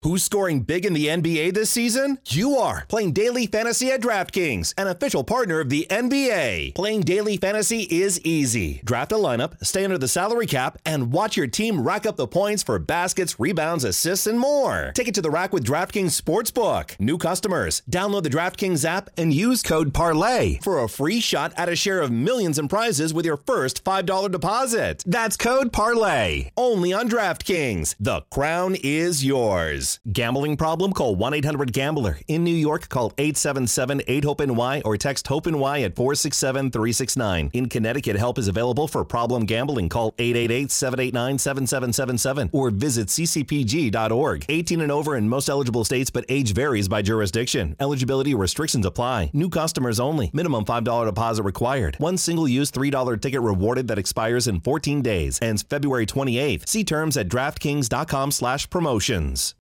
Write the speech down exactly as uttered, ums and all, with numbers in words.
Who's scoring big in the N B A this season? You are, playing Daily Fantasy at DraftKings, an official partner of the N B A. Playing Daily Fantasy is easy. Draft a lineup, stay under the salary cap, and watch your team rack up the points for baskets, rebounds, assists, and more. Take it to the rack with DraftKings Sportsbook. New customers, download the DraftKings app and use code PARLAY for a free shot at a share of millions in prizes with your first five dollars deposit. That's code PARLAY. Only on DraftKings. The crown is yours. Gambling problem? Call one eight hundred gambler. In New York, call eight seven seven eight hope N Y or text HOPE-NY at four six seven three six nine. In Connecticut, help is available for problem gambling. Call eight eight eight seven eight nine seven seven seven seven or visit c c p g dot org. eighteen and over in most eligible states, but age varies by jurisdiction. Eligibility restrictions apply. New customers only. Minimum five dollars deposit required. One single-use three dollars ticket rewarded that expires in fourteen days. Ends February twenty-eighth. See terms at DraftKings dot com slash promotions.